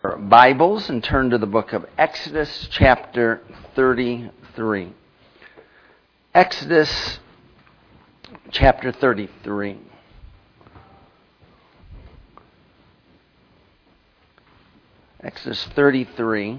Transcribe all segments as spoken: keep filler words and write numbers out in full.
Bibles and turn to the book of Exodus chapter thirty-three. Exodus chapter thirty-three. Exodus thirty-three.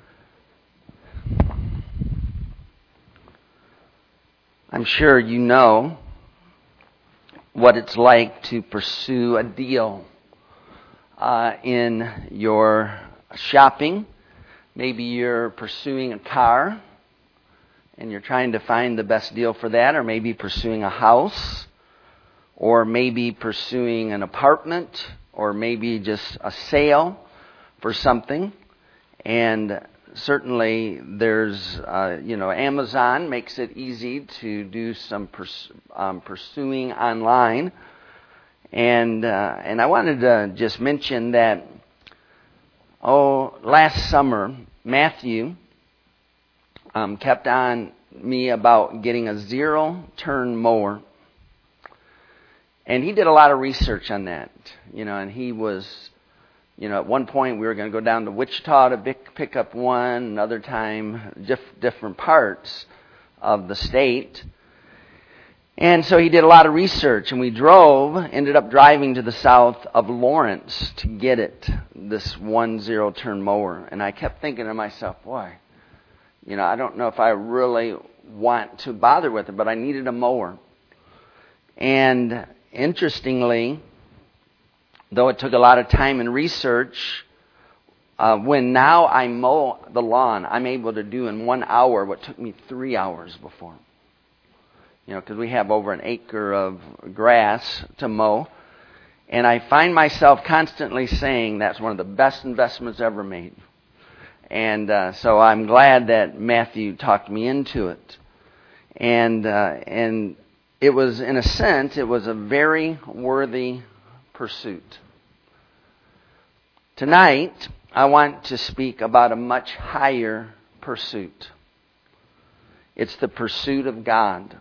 I'm sure you know what it's like to pursue a deal uh, in your shopping. Maybe you're pursuing a car and you're trying to find the best deal for that, or maybe pursuing a house, or maybe pursuing an apartment, or maybe just a sale for something. And certainly there's, uh, you know, Amazon makes it easy to do some pers- um, pursuing online. And uh, and I wanted to just mention that, oh, last summer, Matthew um, kept on me about getting a zero-turn mower. And he did a lot of research on that, you know, and he was, you know, at one point we were going to go down to Wichita to pick, pick up one, another time diff- different parts of the state. And so he did a lot of research, and we drove, ended up driving to the south of Lawrence to get it, this one zero-turn mower. And I kept thinking to myself, boy, you know, I don't know if I really want to bother with it, but I needed a mower. And interestingly, though it took a lot of time and research, uh, when now I mow the lawn, I'm able to do in one hour what took me three hours before. You know, because we have over an acre of grass to mow. And I find myself constantly saying that's one of the best investments ever made. And uh, so I'm glad that Matthew talked me into it. And uh, and it was, in a sense, it was a very worthy pursuit. Tonight, I want to speak about a much higher pursuit. It's the pursuit of God.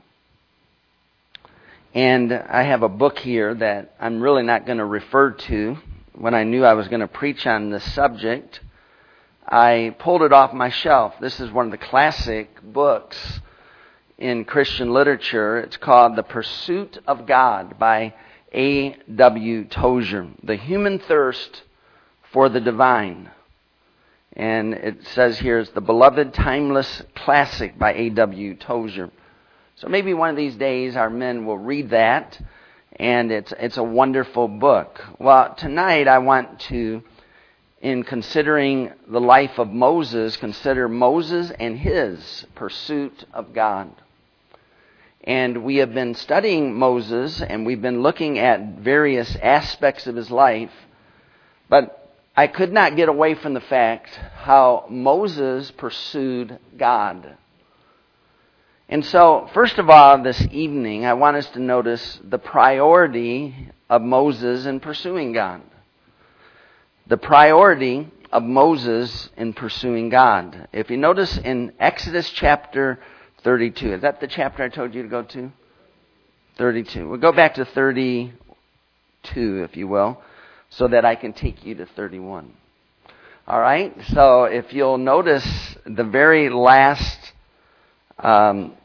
And I have a book here that I'm really not going to refer to. When I knew I was going to preach on this subject, I pulled it off my shelf. This is one of the classic books in Christian literature. It's called The Pursuit of God by A W Tozer, The Human Thirst for the Divine. And it says here, it's the beloved timeless classic by A W Tozer. So maybe one of these days our men will read that, and it's it's a wonderful book. Well, tonight I want to, in considering the life of Moses, consider Moses and his pursuit of God. And we have been studying Moses, and we've been looking at various aspects of his life, but I could not get away from the fact how Moses pursued God. And so, first of all, this evening, I want us to notice the priority of Moses in pursuing God. The priority of Moses in pursuing God. If you notice in Exodus chapter thirty-two, is that the chapter I told you to go to? thirty-two. We'll go back to thirty-two, if you will, so that I can take you to thirty-one. All right? So, if you'll notice the very last... Um,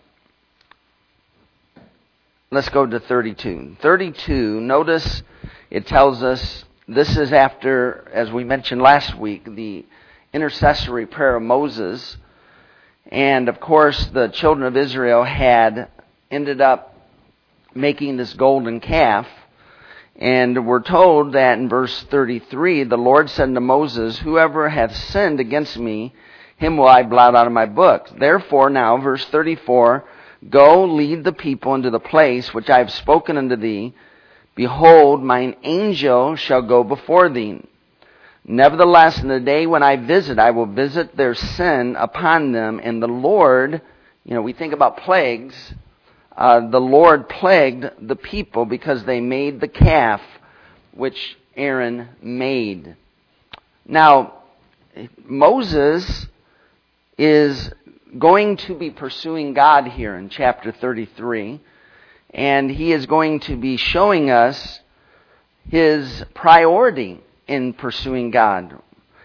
let's go to thirty-two. thirty-two, notice it tells us, this is after, as we mentioned last week, the intercessory prayer of Moses. And of course, the children of Israel had ended up making this golden calf. And we're told that in verse thirty-three, the Lord said to Moses, "Whoever hath sinned against me, him will I blot out of my book. Therefore now," verse thirty-four, "go lead the people into the place which I have spoken unto thee. Behold, mine angel shall go before thee. Nevertheless, in the day when I visit, I will visit their sin upon them. And the Lord," you know, we think about plagues, uh, the Lord plagued the people because they made the calf which Aaron made. Now, Moses is going to be pursuing God here in chapter thirty-three, and he is going to be showing us his priority in pursuing God.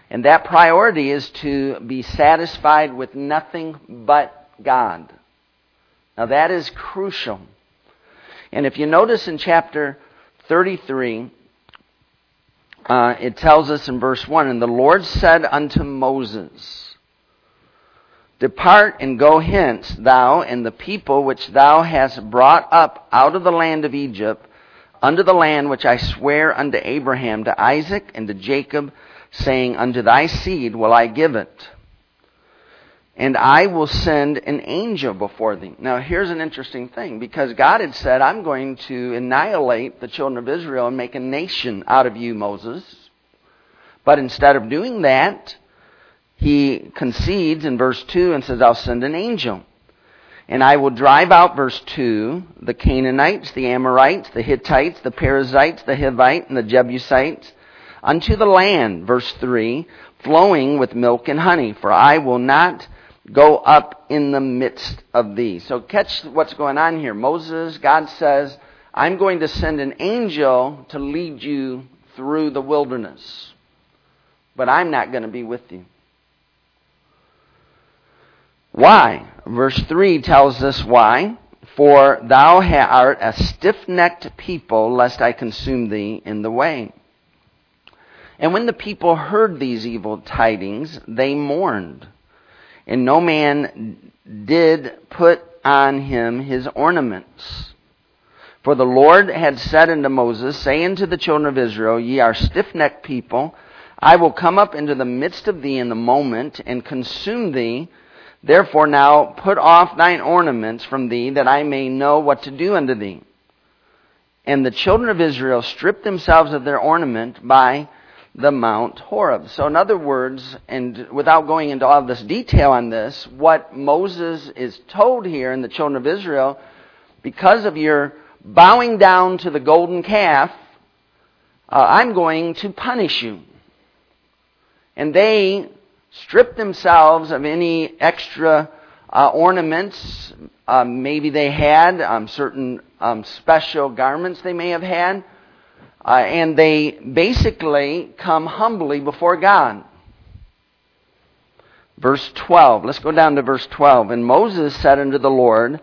And that priority is to be satisfied with nothing but God. Now that is crucial. And if you notice in chapter thirty-three, uh, it tells us in verse one, "And the Lord said unto Moses, Depart and go hence, thou and the people which thou hast brought up out of the land of Egypt, unto the land which I swear unto Abraham, to Isaac, and to Jacob, saying, Unto thy seed will I give it. And I will send an angel before thee." Now here's an interesting thing, because God had said, "I'm going to annihilate the children of Israel and make a nation out of you, Moses." But instead of doing that, he concedes in verse two and says, "I'll send an angel. And I will drive out," verse two, "the Canaanites, the Amorites, the Hittites, the Perizzites, the Hivite, and the Jebusites, unto the land," verse three, "flowing with milk and honey, for I will not go up in the midst of thee." So catch what's going on here. Moses, God says, "I'm going to send an angel to lead you through the wilderness, but I'm not going to be with you." Why? Verse three tells us why. "For thou art a stiff-necked people, lest I consume thee in the way." And when the people heard these evil tidings, they mourned. And no man did put on him his ornaments. For the Lord had said unto Moses, "Say unto the children of Israel, Ye are stiff-necked people. I will come up into the midst of thee in the moment, and consume thee. Therefore now put off thine ornaments from thee, that I may know what to do unto thee." And the children of Israel stripped themselves of their ornament by the Mount Horeb. So in other words, and without going into all this detail on this, what Moses is told here in the children of Israel, because of your bowing down to the golden calf, uh, I'm going to punish you. And they stripped themselves of any extra uh, ornaments. Uh, maybe they had um, certain um, special garments they may have had. Uh, and they basically come humbly before God. Verse twelve. Let's go down to verse twelve. "And Moses said unto the Lord,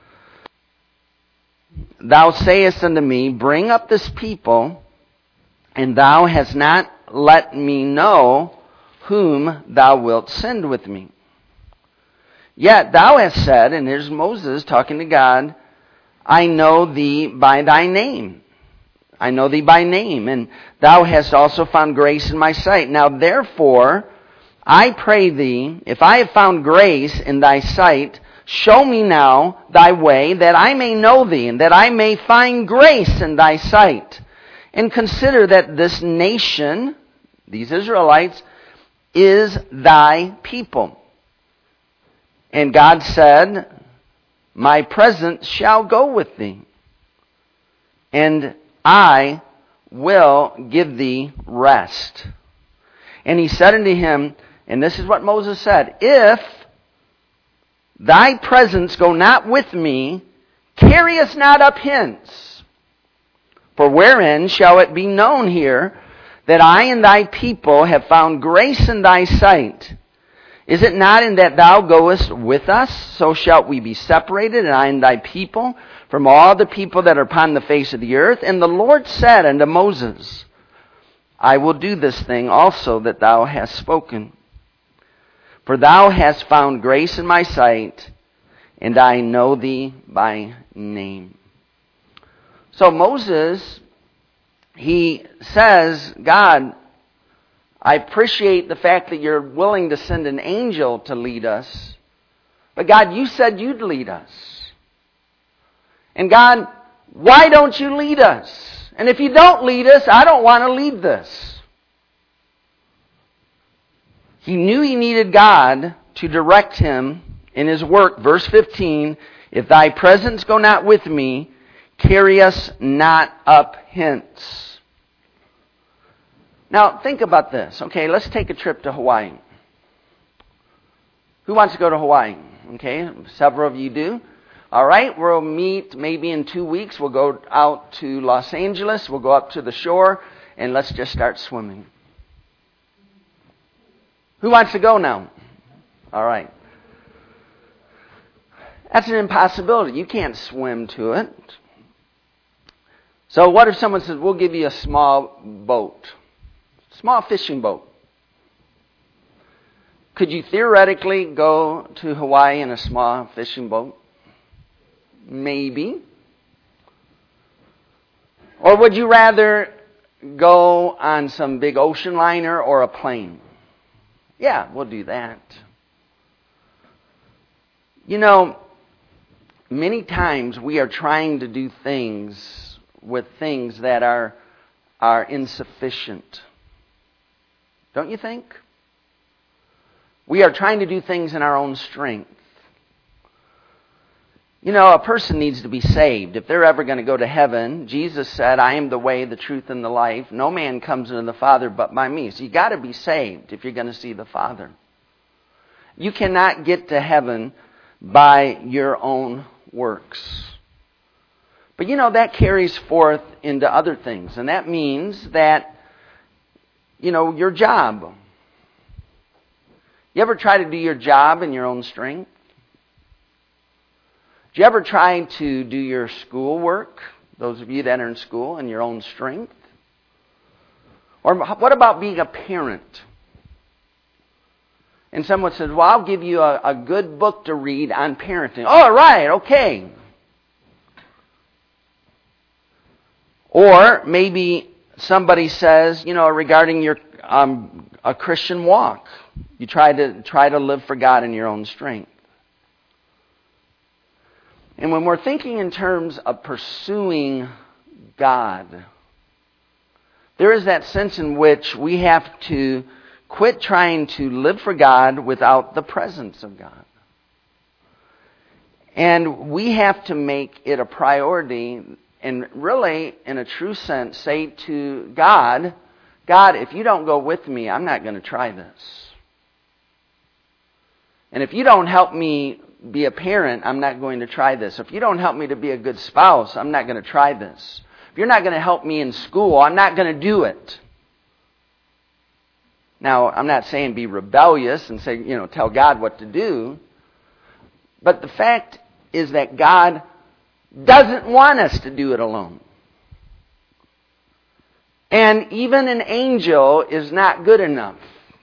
Thou sayest unto me, Bring up this people, and thou hast not let me know whom thou wilt send with me. Yet thou hast said," and here's Moses talking to God, "I know thee by thy name. I know thee by name, and thou hast also found grace in my sight. Now therefore, I pray thee, if I have found grace in thy sight, show me now thy way, that I may know thee, and that I may find grace in thy sight. And consider that this nation," these Israelites, "is thy people." And God said, "My presence shall go with thee, and I will give thee rest." And he said unto him, and this is what Moses said, "If thy presence go not with me, carry us not up hence. For wherein shall it be known here that I and thy people have found grace in thy sight? Is it not in that thou goest with us? So shalt we be separated, and I and thy people, from all the people that are upon the face of the earth." And the Lord said unto Moses, "I will do this thing also that thou hast spoken. For thou hast found grace in my sight, and I know thee by name." So Moses, he says, "God, I appreciate the fact that you're willing to send an angel to lead us. But God, you said you'd lead us. And God, why don't you lead us? And if you don't lead us, I don't want to lead this." He knew he needed God to direct him in his work. Verse fifteen, "If thy presence go not with me, carry us not up hence." Now, think about this. Okay, let's take a trip to Hawaii. Who wants to go to Hawaii? Okay, several of you do. All right, we'll meet maybe in two weeks. We'll go out to Los Angeles. We'll go up to the shore, and let's just start swimming. Who wants to go now? All right. That's an impossibility. You can't swim to it. So what if someone says, we'll give you a small boat, small fishing boat? Could you theoretically go to Hawaii in a small fishing boat? Maybe. Or would you rather go on some big ocean liner or a plane? Yeah, we'll do that. You know, many times we are trying to do things with things that are, are insufficient. Don't you think? We are trying to do things in our own strength. You know, a person needs to be saved. If they're ever going to go to heaven, Jesus said, I am the way, the truth, and the life. No man comes into the Father but by me. So you got to be saved if you're going to see the Father. You cannot get to heaven by your own works. But you know, that carries forth into other things. And that means that, you know, your job. You ever try to do your job in your own strength? Do you ever try to do your school work, those of you that are in school, in your own strength? Or what about being a parent? And someone says, well, I'll give you a, a good book to read on parenting. All right, okay. Or maybe somebody says, you know, regarding your um, a Christian walk, you try to try to live for God in your own strength. And when we're thinking in terms of pursuing God, there is that sense in which we have to quit trying to live for God without the presence of God. And we have to make it a priority and really, in a true sense, say to God, God, if you don't go with me, I'm not going to try this. And if you don't help me be a parent, I'm not going to try this. If you don't help me to be a good spouse, I'm not going to try this. If you're not going to help me in school, I'm not going to do it. Now, I'm not saying be rebellious and say, you know, tell God what to do. But the fact is that God doesn't want us to do it alone. And even an angel is not good enough.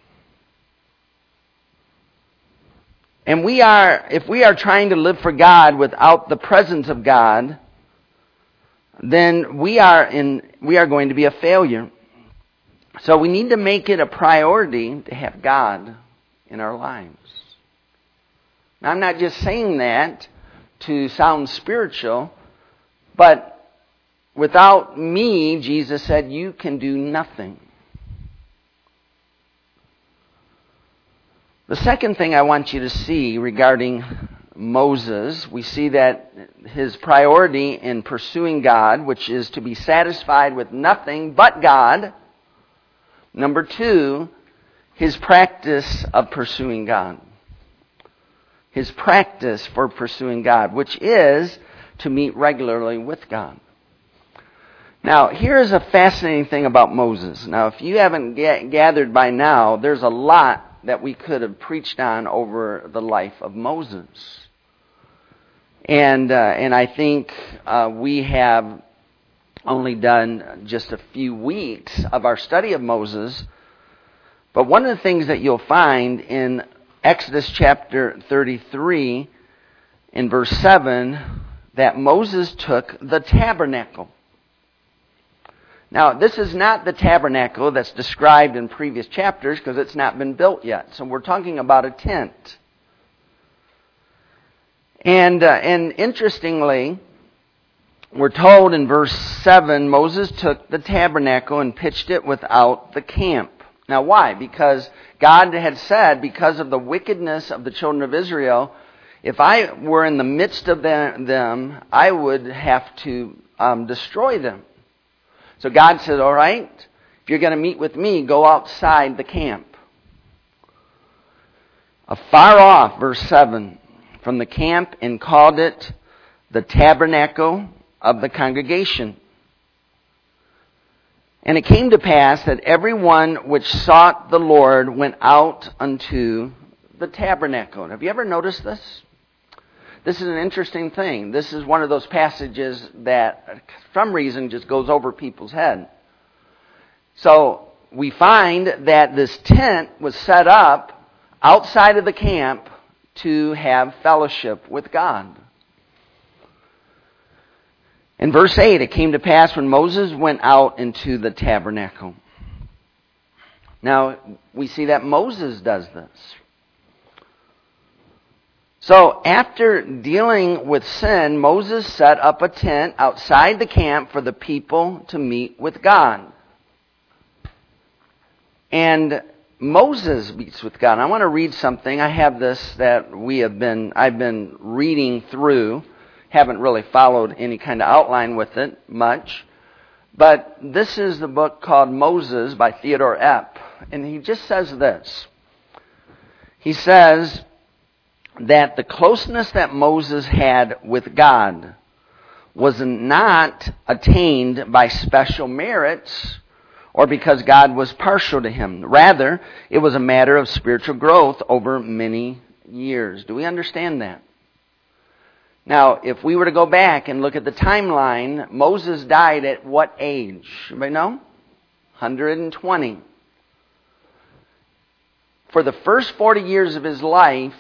And we are, if we are trying to live for God without the presence of God, then we are in, we are going to be a failure. So we need to make it a priority to have God in our lives. Now, I'm not just saying that to sound spiritual, but without me, Jesus said, you can do nothing. The second thing I want you to see regarding Moses, we see that his priority in pursuing God, which is to be satisfied with nothing but God. Number two, his practice of pursuing God. His practice for pursuing God, which is to meet regularly with God. Now, here's a fascinating thing about Moses. Now, if you haven't ga- gathered by now, there's a lot that we could have preached on over the life of Moses. And uh, and I think uh, we have only done just a few weeks of our study of Moses. But one of the things that you'll find in Exodus chapter thirty-three, in verse seven, that Moses took the tabernacle. Now, this is not the tabernacle that's described in previous chapters because it's not been built yet. So we're talking about a tent. And uh, and interestingly, we're told in verse seven, Moses took the tabernacle and pitched it without the camp. Now, why? Because God had said, because of the wickedness of the children of Israel, if I were in the midst of them, I would have to um, destroy them. So God said, all right, if you're going to meet with me, go outside the camp. Afar off, verse seven, from the camp, and called it the tabernacle of the congregation. And it came to pass that every one which sought the Lord went out unto the tabernacle. Have you ever noticed this? This is an interesting thing. This is one of those passages that, for some reason, just goes over people's head. So we find that this tent was set up outside of the camp to have fellowship with God. In verse eight, it came to pass when Moses went out into the tabernacle. Now, we see that Moses does this. So, after dealing with sin, Moses set up a tent outside the camp for the people to meet with God. And Moses meets with God. And I want to read something. I have this that we have been, I've been reading through. Haven't really followed any kind of outline with it much. But this is the book called Moses by Theodore Epp. And he just says this. He says that the closeness that Moses had with God was not attained by special merits or because God was partial to him. Rather, it was a matter of spiritual growth over many years. Do we understand that? Now, if we were to go back and look at the timeline, Moses died at what age? Anybody know? one hundred twenty. For the first forty years of his life,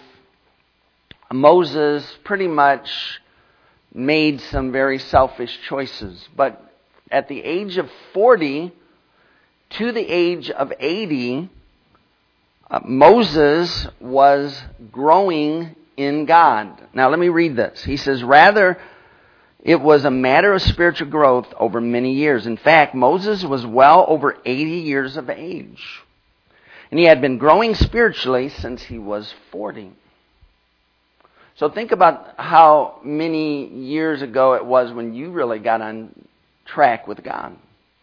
Moses pretty much made some very selfish choices. But at the age of forty to the age of eighty, uh, Moses was growing in God. Now let me read this. He says, rather, it was a matter of spiritual growth over many years. In fact, Moses was well over eighty years of age. And he had been growing spiritually since he was forty. So think about how many years ago it was when you really got on track with God.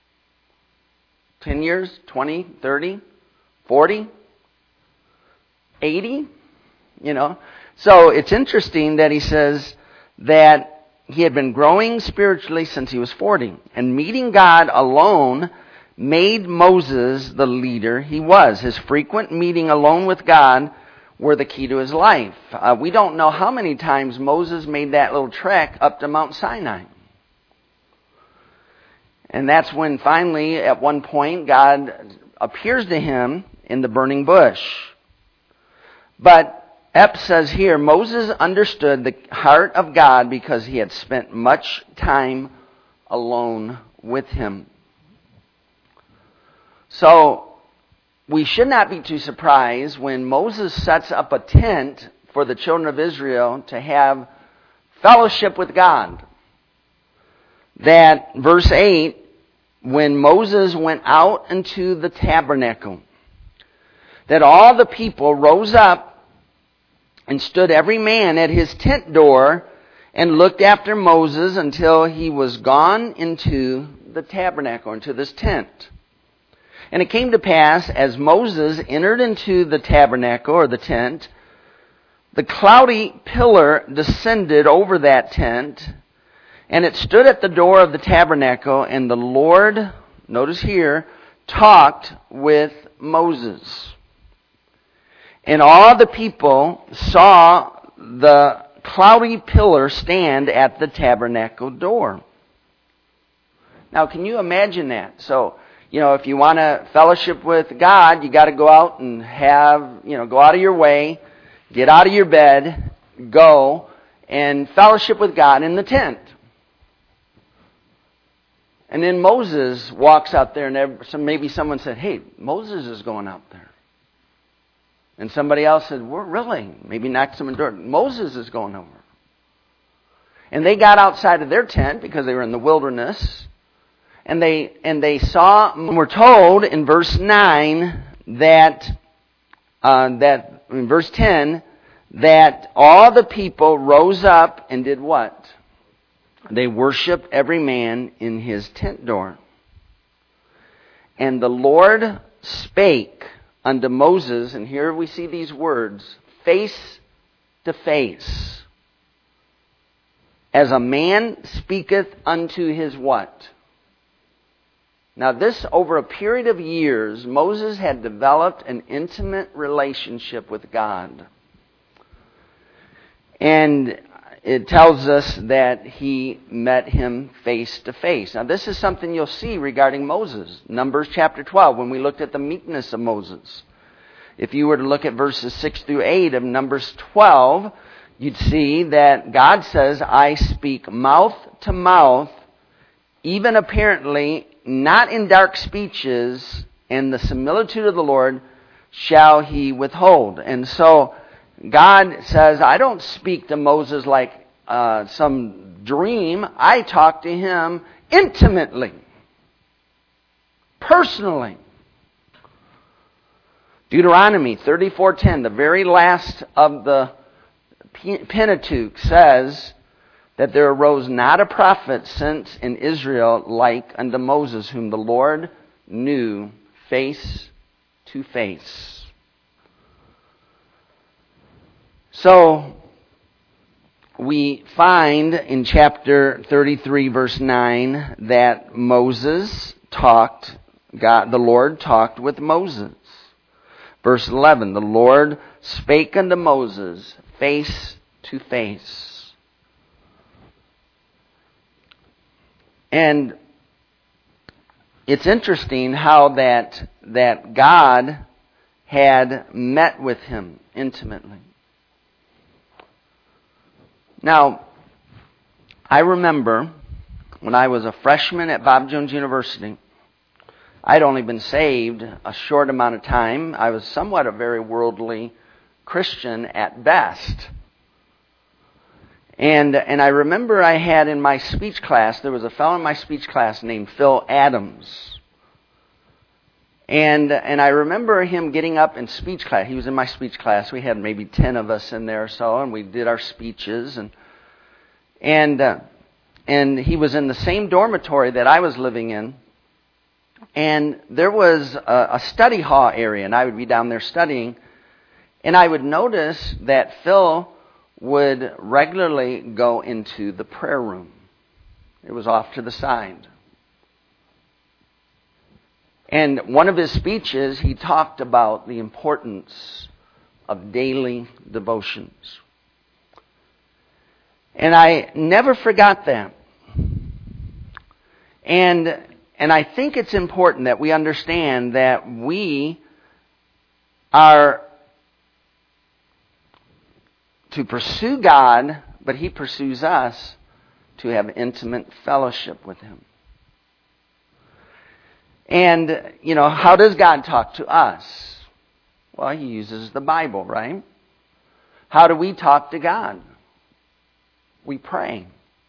ten years, twenty, thirty, forty, eighty, you know. So it's interesting that he says that he had been growing spiritually since he was forty. And meeting God alone made Moses the leader he was. His frequent meeting alone with God were the key to his life. Uh, we don't know how many times Moses made that little trek up to Mount Sinai. And that's when finally, at one point, God appears to him in the burning bush. But Epp says here, Moses understood the heart of God because he had spent much time alone with him. So, we should not be too surprised when Moses sets up a tent for the children of Israel to have fellowship with God. That, verse eight, when Moses went out into the tabernacle, that all the people rose up and stood every man at his tent door and looked after Moses until he was gone into the tabernacle, into this tent. And it came to pass, as Moses entered into the tabernacle, or the tent, the cloudy pillar descended over that tent, and it stood at the door of the tabernacle, and the Lord, notice here, talked with Moses. And all the people saw the cloudy pillar stand at the tabernacle door. Now, can you imagine that? So, you know, if you want to fellowship with God, you got to go out and have, you know, go out of your way, get out of your bed, go and fellowship with God in the tent. And then Moses walks out there, and maybe someone said, hey, Moses is going out there. And somebody else said, well, really? Maybe knocked some door. Moses is going over. And they got outside of their tent because they were in the wilderness. And they and they saw, and we're told in verse nine that, uh, that in verse ten, that all the people rose up and did what? They worshiped every man in his tent door. And the Lord spake unto Moses, and here we see these words, face to face, as a man speaketh unto his what? Now this, over a period of years, Moses had developed an intimate relationship with God. And it tells us that he met him face to face. Now this is something you'll see regarding Moses. Numbers chapter twelve, when we looked at the meekness of Moses. If you were to look at verses six through eight of Numbers twelve, you'd see that God says, I speak mouth to mouth, even apparently not in dark speeches, and the similitude of the Lord shall he withhold. And so God says, I don't speak to Moses like uh, some dream. I talk to him intimately, personally. Deuteronomy thirty-four ten, the very last of the Pentateuch, says that there arose not a prophet since in Israel like unto Moses, whom the Lord knew face to face. So, we find in chapter thirty-three, verse nine, that Moses talked, God, the Lord talked with Moses. Verse eleven, the Lord spake unto Moses face to face. And it's interesting how that, that God had met with him intimately. Now, I remember when I was a freshman at Bob Jones University, I'd only been saved a short amount of time. I was somewhat a very worldly Christian at best. And and I remember I had in my speech class, there was a fellow in my speech class named Phil Adams. And and I remember him getting up in speech class. He was in my speech class. We had maybe ten of us in there or so, and we did our speeches. And and uh, and he was in the same dormitory that I was living in. And there was a, a study hall area, and I would be down there studying. And I would notice that Phil would regularly go into the prayer room. It was off to the side. And one of his speeches, he talked about the importance of daily devotions. And I never forgot that. And and I think it's important that we understand that we are to pursue God, but He pursues us to have intimate fellowship with Him. And, you know, how does God talk to us? Well, He uses the Bible, right? How do we talk to God? We pray.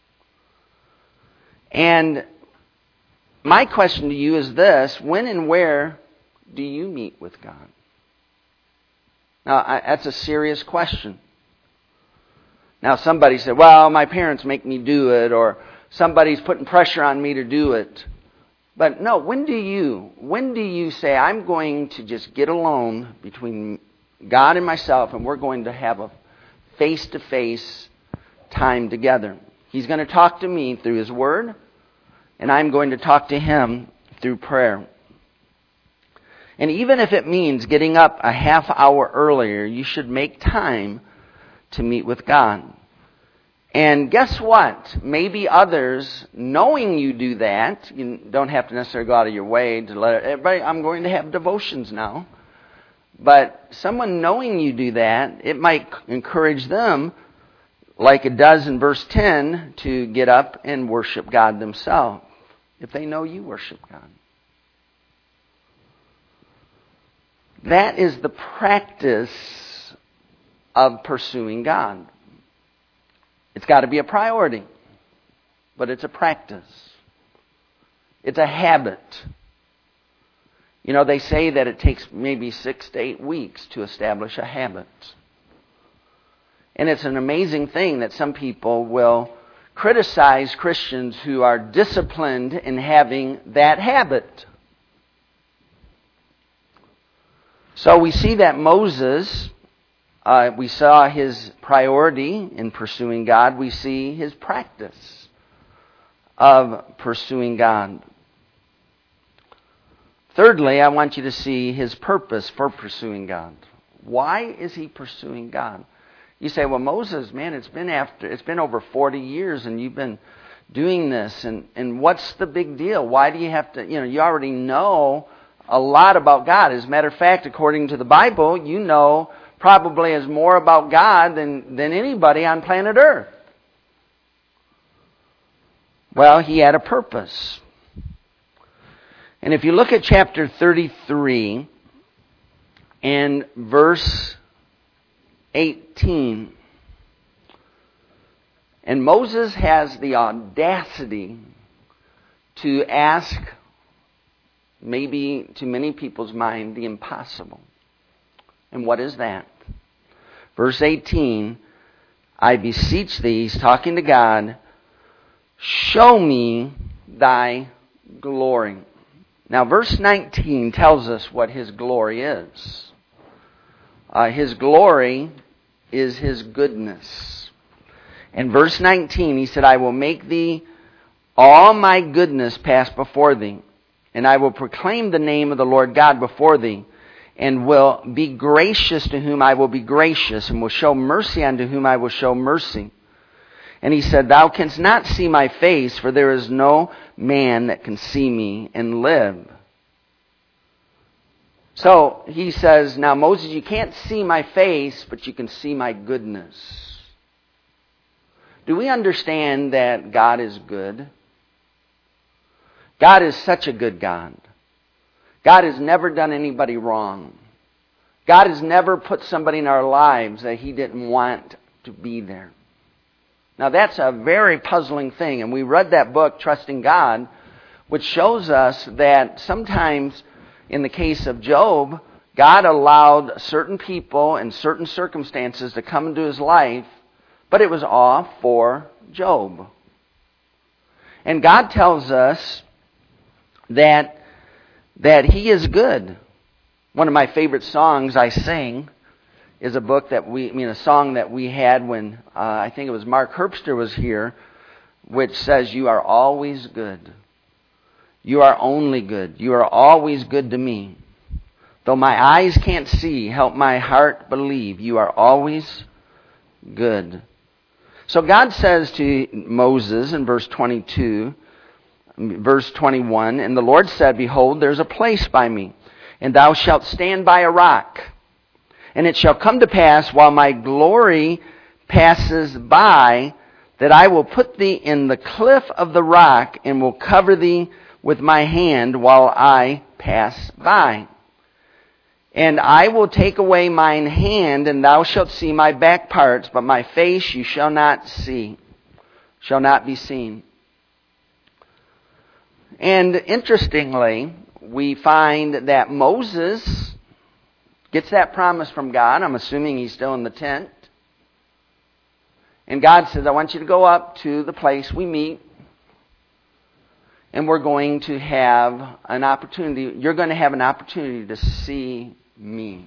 And my question to you is this: when and where do you meet with God? Now, I, that's a serious question. Now, somebody said, well, my parents make me do it, or somebody's putting pressure on me to do it. But no, when do you, when do you say, I'm going to just get alone between God and myself, and we're going to have a face-to-face time together? He's going to talk to me through His Word, and I'm going to talk to Him through prayer. And even if it means getting up a half hour earlier, you should make time to meet with God. And guess what? Maybe others, knowing you do that, you don't have to necessarily go out of your way to let everybody, I'm going to have devotions now. But someone knowing you do that, it might encourage them, like it does in verse ten, to get up and worship God themselves, if they know you worship God. That is the practice of pursuing God. It's got to be a priority, but it's a practice. It's a habit. You know, they say that it takes maybe six to eight weeks to establish a habit. And it's an amazing thing that some people will criticize Christians who are disciplined in having that habit. So we see that Moses, uh, we saw his priority in pursuing God. We see his practice of pursuing God. Thirdly, I want you to see his purpose for pursuing God. Why is he pursuing God? You say, well, Moses, man, it's been after it's been over forty years and you've been doing this, and, and what's the big deal? Why do you have to, you know, you already know a lot about God. As a matter of fact, according to the Bible, you know probably as more about God than, than anybody on planet Earth. Well, he had a purpose. And if you look at chapter thirty-three and verse eighteen, and Moses has the audacity to ask, maybe to many people's mind, the impossible. And what is that? Verse eighteen, I beseech thee, he's talking to God, show me thy glory. Now, verse nineteen tells us what his glory is. Uh, his glory is his goodness. In verse nineteen, he said, I will make thee all my goodness pass before thee, and I will proclaim the name of the Lord God before thee, and will be gracious to whom I will be gracious, and will show mercy unto whom I will show mercy. And he said, thou canst not see my face, for there is no man that can see me and live. So he says, now Moses, you can't see my face, but you can see my goodness. Do we understand that God is good? God is such a good God. God has never done anybody wrong. God has never put somebody in our lives that he didn't want to be there. Now that's a very puzzling thing. And we read that book, Trusting God, which shows us that sometimes in the case of Job, God allowed certain people and certain circumstances to come into his life, but it was all for Job. And God tells us that, that he is good. One of my favorite songs I sing is a book that we, I mean, a song that we had when uh, I think it was Mark Herbster was here, which says, you are always good. You are only good. You are always good to me. Though my eyes can't see, help my heart believe. You are always good. So God says to Moses in verse twenty-two, verse twenty-one, and the Lord said, behold, there's a place by me, and thou shalt stand by a rock. And it shall come to pass, while my glory passes by, that I will put thee in the cliff of the rock, and will cover thee with my hand while I pass by. And I will take away mine hand, and thou shalt see my back parts, but my face you shall not see, shall not be seen. And interestingly, we find that Moses gets that promise from God. I'm assuming he's still in the tent. And God says, I want you to go up to the place we meet, and we're going to have an opportunity. You're going to have an opportunity to see me.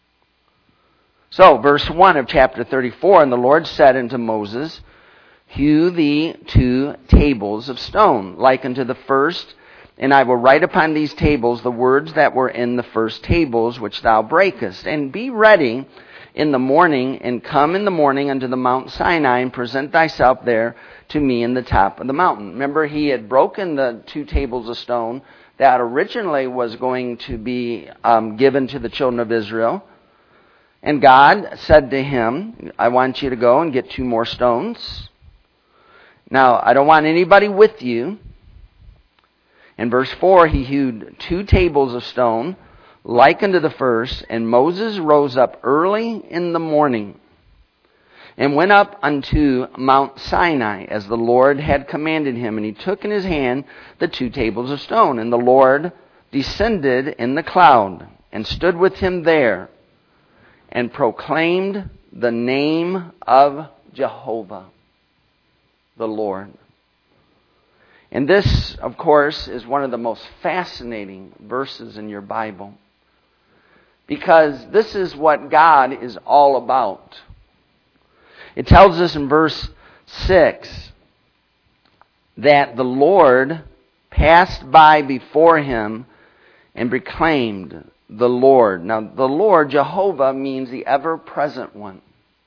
So, verse one of chapter thirty-four, and the Lord said unto Moses, hew thee two tables of stone, like unto the first, and I will write upon these tables the words that were in the first tables which thou breakest. And be ready in the morning, and come in the morning unto the Mount Sinai, and present thyself there to me in the top of the mountain. Remember, he had broken the two tables of stone that originally was going to be um, given to the children of Israel. And God said to him, I want you to go and get two more stones. Now, I don't want anybody with you. In verse four, he hewed two tables of stone, like unto the first, and Moses rose up early in the morning, and went up unto Mount Sinai, as the Lord had commanded him. And he took in his hand the two tables of stone. And the Lord descended in the cloud, and stood with him there, and proclaimed the name of Jehovah, the Lord. And this, of course, is one of the most fascinating verses in your Bible, because this is what God is all about. It tells us in verse six that the Lord passed by before him, and proclaimed the Lord. Now, the Lord, Jehovah, means the ever-present one.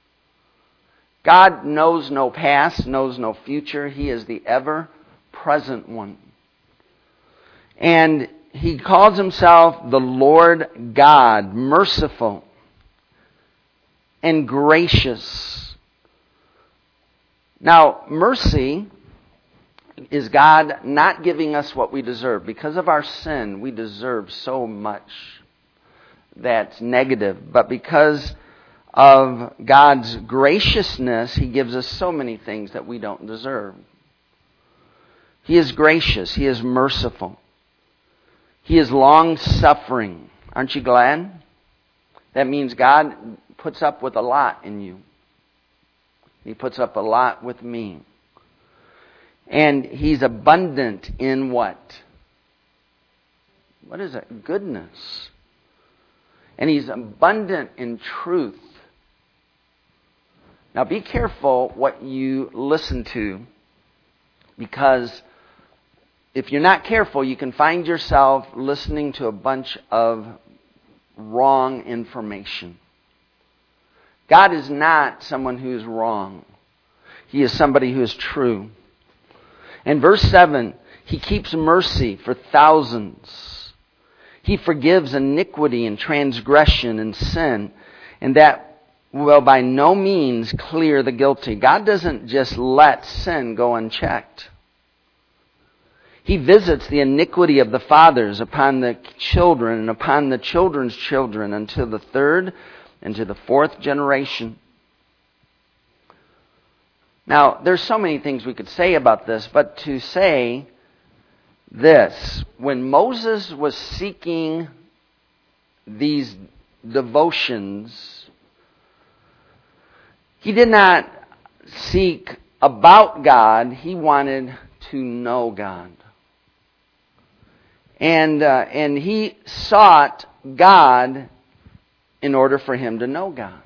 God knows no past, knows no future. He is the ever-present one. And He calls Himself the Lord God, merciful and gracious. Now, mercy is God not giving us what we deserve. Because of our sin, we deserve so much that's negative. But because of God's graciousness, He gives us so many things that we don't deserve. He is gracious. He is merciful. He is long-suffering. Aren't you glad? That means God puts up with a lot in you. He puts up a lot with me. And He's abundant in what? What is it? Goodness. And He's abundant in truth. Now be careful what you listen to, because if you're not careful, you can find yourself listening to a bunch of wrong information. God is not someone who is wrong. He is somebody who is true. In verse seven, He keeps mercy for thousands. He forgives iniquity and transgression and sin, and that will by no means clear the guilty. God doesn't just let sin go unchecked. He visits the iniquity of the fathers upon the children and upon the children's children until the third and to the fourth generation. Now, there's so many things we could say about this, but to say this, when Moses was seeking these devotions, he did not seek about God, he wanted to know God. And uh, and he sought God in order for him to know God.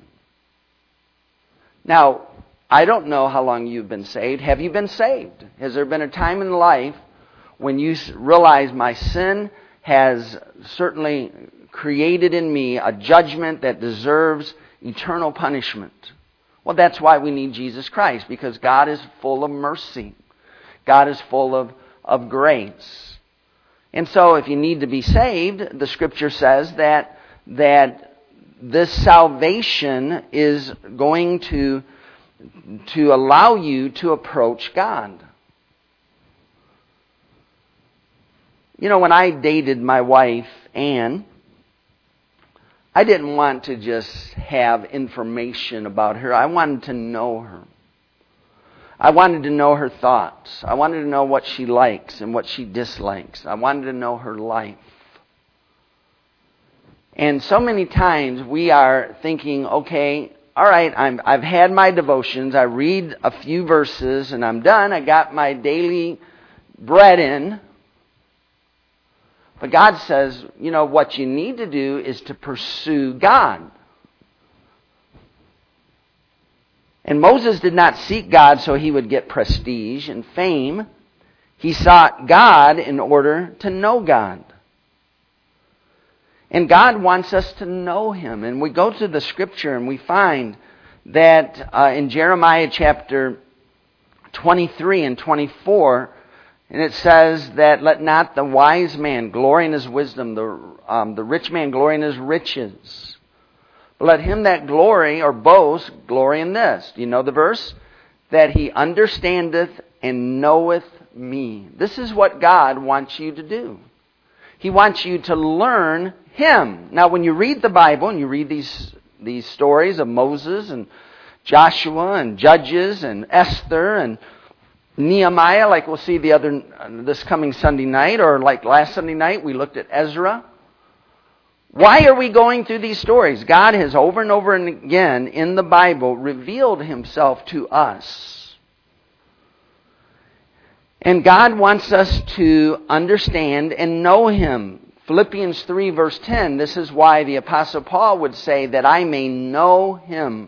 Now, I don't know how long you've been saved. Have you been saved? Has there been a time in life when you realize my sin has certainly created in me a judgment that deserves eternal punishment? Well, that's why we need Jesus Christ, because God is full of mercy. God is full of, of grace. And so if you need to be saved, the Scripture says that that this salvation is going to, to allow you to approach God. You know, when I dated my wife, Ann, I didn't want to just have information about her. I wanted to know her. I wanted to know her thoughts. I wanted to know what she likes and what she dislikes. I wanted to know her life. And so many times we are thinking, okay, all right, I'm, I've had my devotions. I read a few verses and I'm done. I got my daily bread in. But God says, you know, what you need to do is to pursue God. And Moses did not seek God so he would get prestige and fame. He sought God in order to know God. And God wants us to know Him. And we go to the Scripture and we find that uh, in Jeremiah chapter twenty-three and twenty-four, and it says that let not the wise man glory in his wisdom, the, um, the rich man glory in his riches. But let him that glory or boast glory in this. Do you know the verse? That he understandeth and knoweth me. This is what God wants you to do. He wants you to learn Him. Now when you read the Bible and you read these, these stories of Moses and Joshua and Judges and Esther and Nehemiah, like we'll see the other this coming Sunday night, or like last Sunday night we looked at Ezra. Why are we going through these stories? God has over and over and again in the Bible revealed Himself to us. And God wants us to understand and know Him. Philippians three verse ten, this is why the Apostle Paul would say that I may know Him.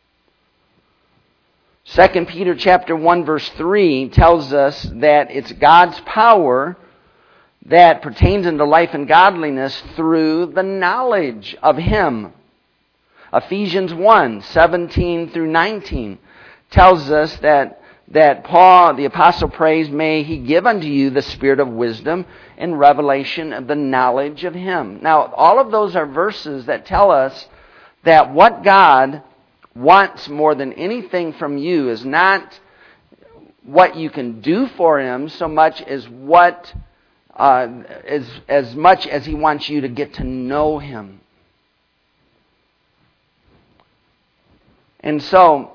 Second Peter chapter one verse three tells us that it's God's power that pertains unto life and godliness through the knowledge of Him. Ephesians one, seventeen through nineteen tells us that, that Paul, the apostle, prays, may He give unto you the spirit of wisdom and revelation of the knowledge of Him. Now, all of those are verses that tell us that what God wants more than anything from you is not what you can do for Him so much as what, uh, as, as much as He wants you to get to know Him. And so,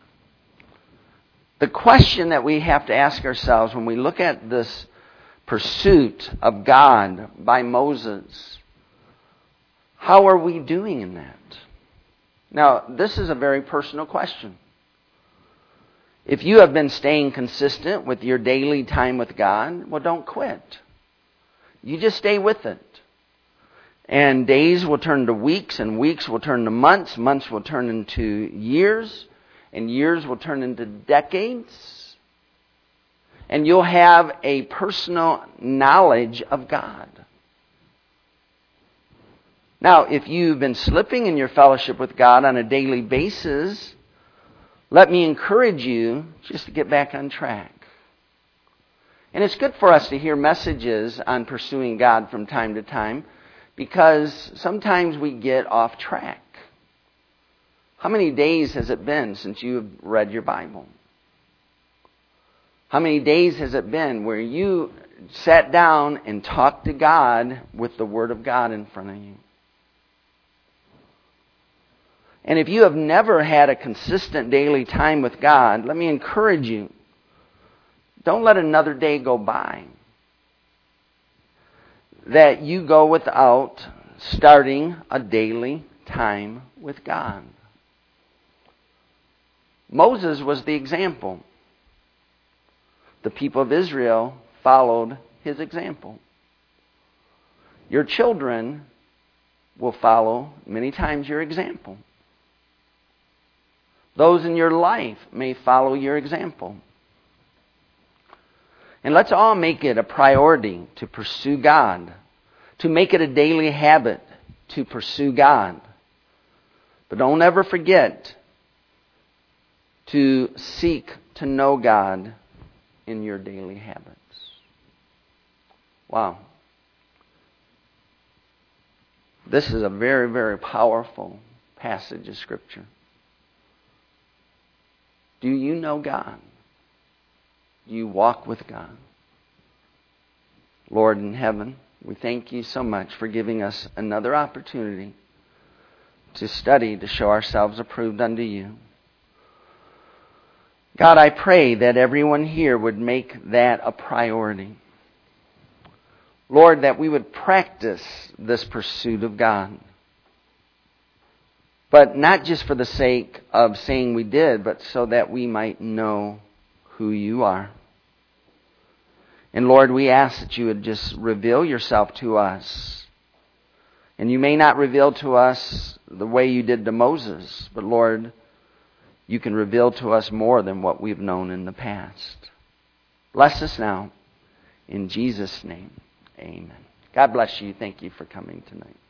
the question that we have to ask ourselves when we look at this pursuit of God by Moses, how are we doing in that? Now, this is a very personal question. If you have been staying consistent with your daily time with God, well, don't quit. You just stay with it. And days will turn to weeks, and weeks will turn to months, months will turn into years, and years will turn into decades. And you'll have a personal knowledge of God. Now, if you've been slipping in your fellowship with God on a daily basis, let me encourage you just to get back on track. And it's good for us to hear messages on pursuing God from time to time, because sometimes we get off track. How many days has it been since you have read your Bible? How many days has it been where you sat down and talked to God with the Word of God in front of you? And if you have never had a consistent daily time with God, let me encourage you, don't let another day go by that you go without starting a daily time with God. Moses was the example. The people of Israel followed his example. Your children will follow many times your example. Those in your life may follow your example. And let's all make it a priority to pursue God, to make it a daily habit to pursue God. But don't ever forget to seek to know God in your daily habits. Wow. This is a very, very powerful passage of Scripture. Do you know God? Do you walk with God? Lord in heaven, we thank you so much for giving us another opportunity to study, to show ourselves approved unto you. God, I pray that everyone here would make that a priority. Lord, that we would practice this pursuit of God. But not just for the sake of saying we did, but so that we might know who you are. And Lord, we ask that you would just reveal yourself to us. And you may not reveal to us the way you did to Moses, but Lord, you can reveal to us more than what we've known in the past. Bless us now. In Jesus' name, amen. God bless you. Thank you for coming tonight.